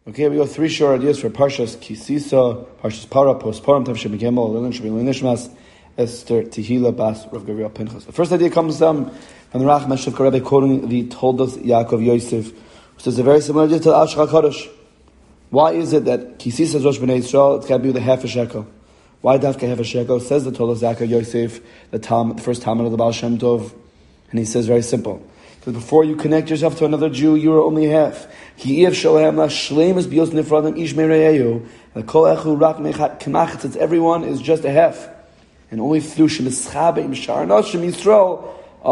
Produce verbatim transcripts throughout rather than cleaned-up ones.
Okay, we go three short ideas for Parshas Kisisa, Parshas Para, Post Purim, Tav Shem Gimel, Lilin Shem Nishmas, Esther, Tehila, Bas, Rav Gabriel Pinchas. The first idea comes um, from the Rach Meshach Rebbe quoting the Toldos Yaakov Yosef, which is a very similar idea to the Ashcha HaKadosh. Why is it that Kisisa is Rosh B'nai Yisrael? It's got to be with a half a shekel. Why Dafka half a shekel? Says the Toldos Yaakov Yosef, the, Tam, the first Talmud of the Baal Shem Tov, and he says very simple. Because before you connect yourself to another Jew, you are only half. It's everyone is just a half. And only through Shemischabe, Sharnot, Shem Yisrael,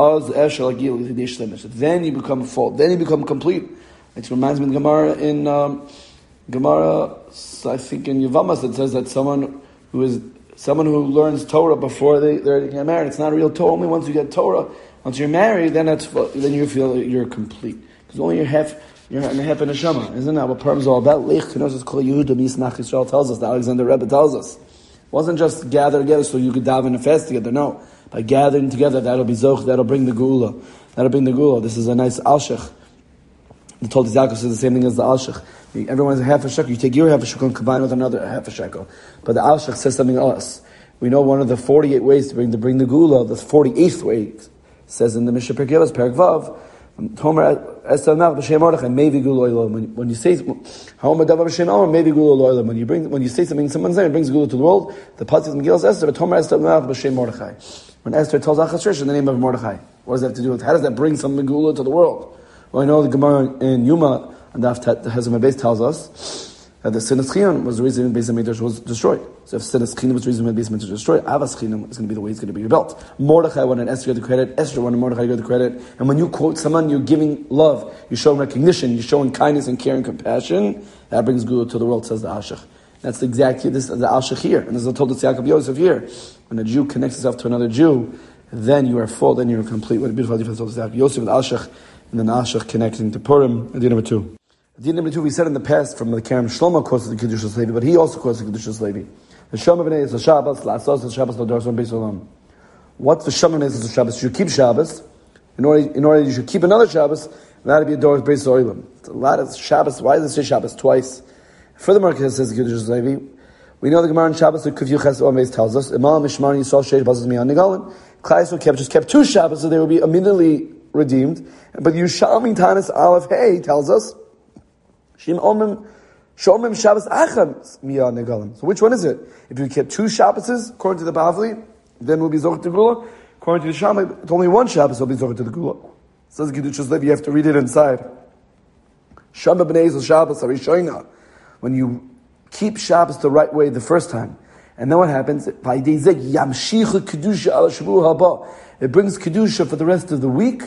then you become full. Then you become complete. It reminds me of the Gemara in um, Gemara, I think in Yevamos, that says that someone who is someone who learns Torah before they, they get married, it's not a real Torah. Only once you get Torah, once you're married, then that's then you feel you're complete. Because only you're half, you're half a neshama. Isn't that what Purim is all about? Lech Kenosos Kol Yehuda Misnach Yisrael tells us, the Alexander Rebbe tells us. It wasn't just gather together so you could daven and fast together. No. By gathering together, that'll be Zoch, that'll bring the Geula. That'll bring the Geula. This is a nice Alshech. The Toldos Yaakov says the same thing as the Alshech. Everyone has a half a shekel. You take your half a shekel and combine with another half a shekel. But the Alshech says something else. We know one of the forty-eight ways to bring, to bring the Geula, the forty-eighth way, says in the Mishnah Perkei Avos, Perek Vav, when you say when you bring when you say something someone's name, it brings Gula to the world. The pasuk in Megillah Esther, when Esther tells Achashverosh in the name of Mordechai, what does that have to do with? How does that bring some Gula to the world? Well, I know the Gemara in Yuma and the Hezim Beis tells us that the Sinas Chinam was the reason Beis Hamikdash was destroyed. So if Sinas Chinam was the reason Beis Hamikdash was destroyed, Avas Chinam is going to be the way it's going to be rebuilt. Mordechai wanted Esther to get the credit, Esther wanted Mordechai to get the credit. And when you quote someone, you're giving love, you're showing recognition, you're showing kindness and care and compassion. That brings Gula to the world, says the Ashach. That's exactly this is the Ashach here, and this is the Toldos Yaakov Yosef here. When a Jew connects himself to another Jew, then you are full, then you're complete. What a beautiful idea for Toldos Yaakov Yosef, the Ashach, and then the Ashach connecting to Purim. Idea number two. Idea number two, we said in the past from the Kerem Shlomo quotes the Kedushas Levi, but he also quotes the Kedushas Levi. The Shema B'nai is the Shabbos, La'asos is Shabbos, L'Dor Son Beis Olam. What's the Shema B'nai is the Shabbos? You should keep Shabbos. In order, in order, you should keep another Shabbos, and that'll be a Dor Beis Olam. It's a lot of Shabbos. Why does it say Shabbos twice? Furthermore, it says the Kedushas Levi. We know the Gemara in Shabbos, the Kuf Yuches Omeis tells us, Imal Mishmar Yisrael Sheish Bazos Miyan Negalin. Klai Yisrael kept, just kept two Shabbos, so they will be immediately redeemed. But Yushalmi Tanis Aleph Hey tells us, so which one is it? If you kept two Shabbos, according to the Bavli, then we'll be Zoch to Gula. According to the Shammai, it's only one Shabbos will be Zoch to the Gula. It says Kedushas Levi, you have to read it inside. Shema B'nai is Shabbos Harishoina. When you keep Shabbos the right way the first time, and then what happens? It brings Kedusha for the rest of the week.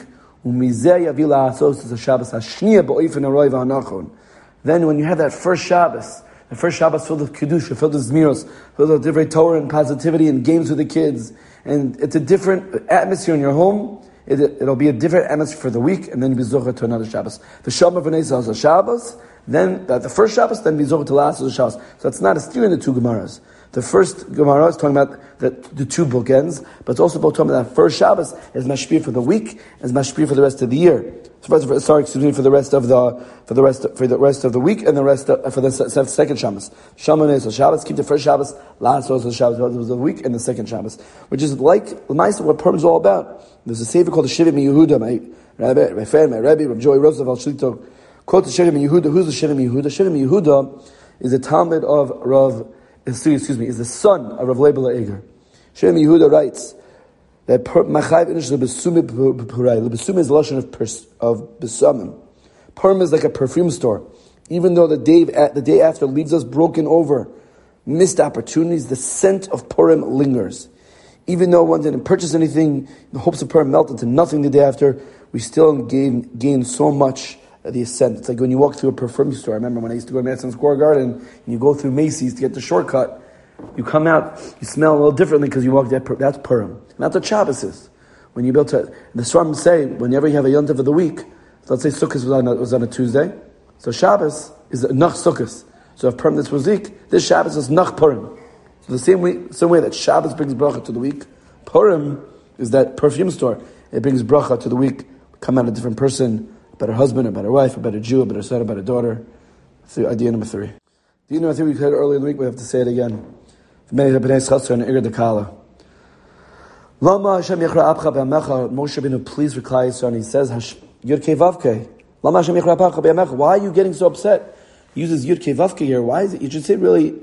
Then when you have that first Shabbos, the first Shabbos filled with Kedusha, filled with Zmiros, filled with different Torah and positivity and games with the kids, and it's a different atmosphere in your home, it, it'll be a different atmosphere for the week, and then you be Zocher to another Shabbos. The Shema B'nai is a Shabbos, then that the first Shabbos, then be Zocher to last of the Shabbos. So it's not a steer in the two Gemaras. The first Gemara is talking about the, the two bookends, but it's also about talking about that first Shabbos is mashpir for the week, is mashpir for the rest of the year. So for, sorry, excuse me, for the rest of the for the rest for the rest of the week and the rest of, for the second Shabbos. Shaman is Shabbos. Keep the first Shabbos, last of the Shabbos of the week, and the second Shabbos, which is like the Ma'aseh what Purim is all about. There's a sefer called the Shivim Yehuda. My Rabbi, my friend, my Rabbi, Rabbi Joey Roosevelt Shlito quote the Shivim Yehuda. Who's the Shivim Yehuda? Shivim Yehuda is a Talmud of Rav. Excuse me, is the son of Rav Leibel Eger. Shem Yehuda writes that Machayv Inish Lebesumim B'Purai. Lebesumim is the lashon of of Besumim. Purim is like a perfume store. Even though the day the day after leaves us broken over, missed opportunities, the scent of Purim lingers. Even though one didn't purchase anything, the hopes of Purim melt into nothing the day after, we still gain gain so much. The ascent. It's like when you walk through a perfume store. I remember when I used to go to Madison Square Garden, and you go through Macy's to get the shortcut. You come out, you smell a little differently because you walk that. That's Purim, not the Shabbos is. When you built to the Svarim say, whenever you have a yontif of the week, so let's say Sukkot was on a, was on a Tuesday, so Shabbos is Nach Sukkot. So if Purim this was week, this Shabbos is Nach Purim. So the same way, same way that Shabbos brings bracha to the week, Purim is that perfume store. It brings bracha to the week. Come out a different person. A better husband, a better wife, a better Jew, a better son, a better daughter. So idea number three. Idea number three we said earlier in the week, we have to say it again. Lama Hashem Yechra Apcha B'Amecha, Moshe Rabbeinu please recline so, and he says, Yud Kei Vav Kei. Lama Hashem Yechra Apcha B'Amecha. Why are you getting so upset? He uses Yud Kei Vav Kei here. Why is it? You should say really,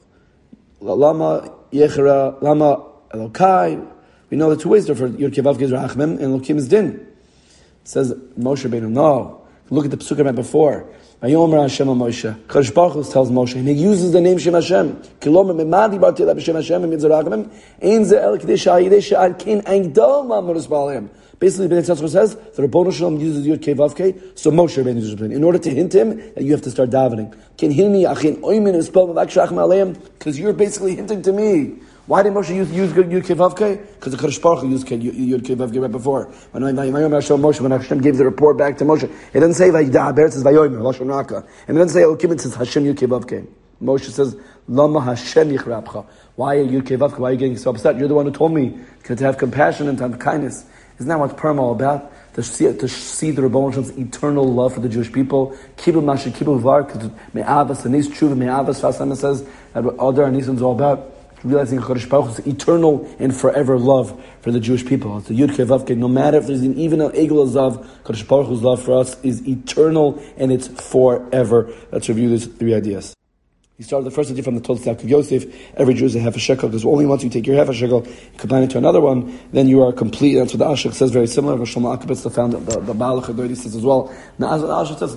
Lama Yechra, Lama Elokai. We know the two ways there for Yud Kei Vav Kei is Rachmim and Elokim is Din. It says Moshe Rabbeinu, no. Look at the Pesukah right before. Vayomer Hashem Moshe. Kadosh Baruch Hu tells Moshe, and he uses the name Shem Hashem. Kilomer memadi barti la b'Shem Hashem and mitzarachmim. Ein ze el k'dei sha'ayidei she'ad kein engdol ma'amurus ba'aleim. Basically, the Bnei Tzatz says the Rebbeinu Shalom uses Yud Kei Vav Kei, so Moshe Rabbeinu uses it in order to hint him that you have to start davening. Ken hinni achin oimin uspel mavak shachim aleim, because you're basically hinting to me. Why did Moshe use, use Yud Kei Vav Kei? Because the Kadosh Baruch Hu used Yud Kei Vav Kei right before. When Moshe, when Hashem gave the report back to Moshe, it doesn't say Vayidaber, it says Vayomer, Lashon Raka. And it doesn't say Elokim, it says Hashem Yud Kei Vav Kei. Moshe says, Lama Hashem Yichra Apcha. Why are you Yud Kei Vav Kei? Why are you getting so upset? You're the one who told me to have compassion and to have kindness. Isn't that what Purim all about? To see, to see the Rebbeinu Shalom's eternal love for the Jewish people. Kibbul Masha Kibbul Var, because Me'avas, Anis Tshuva, Me'avas, Fasama says, that Adar Anisim is all about. Realizing Kadosh Baruch Hu's eternal and forever love for the Jewish people. It's a Yud Kei Vav Kei. No matter if there's even an Egel Azav, Kadosh Baruch Hu's love for us is eternal and it's forever. Let's review these three ideas. He started the first idea from the Toldos of Yosef. Every Jew is a half a shekel, because only once you take your half a shekel, you combine it to another one, then you are complete. That's what the Ashik says, very similar. Shlomo Akabitz, the founder, the, the Baal HaChadoidi says as well. Now, as the Ashik says,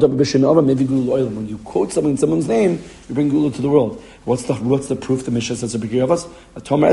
when you quote something in someone's name, you bring Gula to the world. What's the what's the proof? The Mishnah says of us. When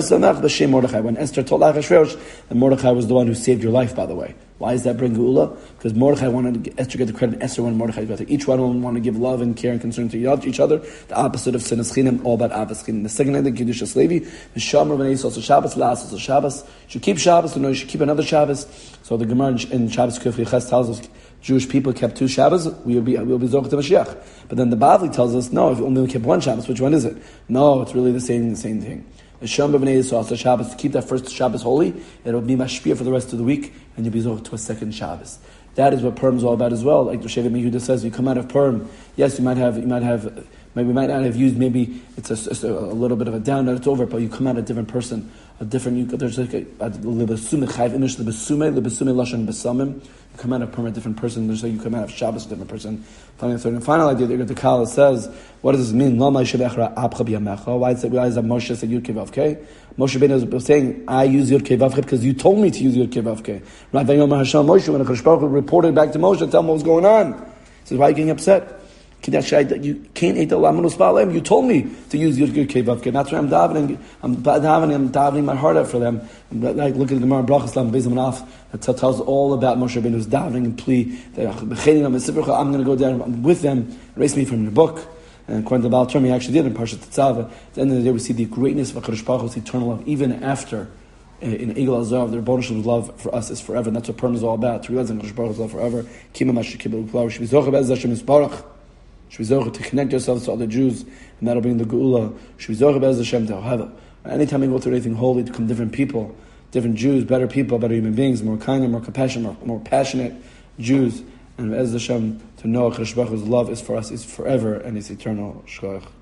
Esther told Achashverosh that Mordechai was the one who saved your life, by the way. Why does that bring Geula? Because Mordechai wanted to, Esther get the credit, Esther wanted Mordechai to get Each one wanted to give love and care and concern to each other. The opposite of Sinas Chinim, all about Avos Chinim. The second idea, Kedusha Levi, the Shomer B'nai Yisrael, so Shabbos, La'as, so Shabbos. You should keep Shabbos, you know, you should keep another Shabbos. So the Gemara in Shabbos Kufri Ches tells us, Jewish people kept two Shabbos, we will be we will be Zoch to Mashiach. But then the Bavli tells us, no, if we only kept one Shabbos, which one is it? No, it's really the same the same thing. The Shem B'nai Yisrael, so Shabbos, to keep that first Shabbos holy, it'll be Mashpia for the rest of the week, and you'll be Zoch to a second Shabbos. That is what Purim is all about as well. Like the Shevet Yehuda says, you come out of Purim, yes, you might have, you might have, maybe you might not have used, maybe it's a, it's a, a little bit of a down that it's over, but you come out a different person, a different, you, there's like a, a Lebesume, Chayv Inish, Lebesume, Lebesume Lashon Besamim. You come out of Purim a different person, there's like you come out of Shabbos a different person. Finally, the third and final idea, the Kala says, what does this mean? Why is it, why is that Moshe said Yud Kei Vav Kei? Moshe Rabbeinu was saying, I use Yud Kei Vav Kei because you told me to use Yud Kei Vav Kei. Right? Vayomer Hashem Moshe, when the Kadosh Baruch Hu reported back to Moshe, tell him what was going on. He says, why are you getting upset? You can't eat the lamanus ba'aleim. You told me to use Yud Kei Vav Kei. That's why I'm davening. I'm davening. I'm davening my heart out for them. Like look at the Gemara Brachos Lam Beis Manaf that tells all about Moshe Rabbeinu's davening and plea that I'm going to go down with them. Erase me from your book. And according to the Baal Term, he actually did in Parshat Tetzaveh. At the end of the day, we see the greatness of HaKadosh Baruch Hu's eternal love, even after in Egel Azav, the Rebbeinu Shalom's love for us is forever, and that's what Purim is all about. To realize that HaKadosh Baruch Hu's love forever. Kima Mashiach Kibbutz Klar. Should be zocher be'ez Hashem Yisbarach. Should be zocher to connect yourselves to other Jews, and that'll bring the Geula. Should be zocher be'ez Hashem to have. Anytime we go through anything holy, to become different people, different Jews, better people, better human beings, more kinder, more compassionate, more, more passionate Jews, and be'ez Hashem to know HaKadosh Baruch Hu's love is for us, is forever, and is eternal. Shkoyach.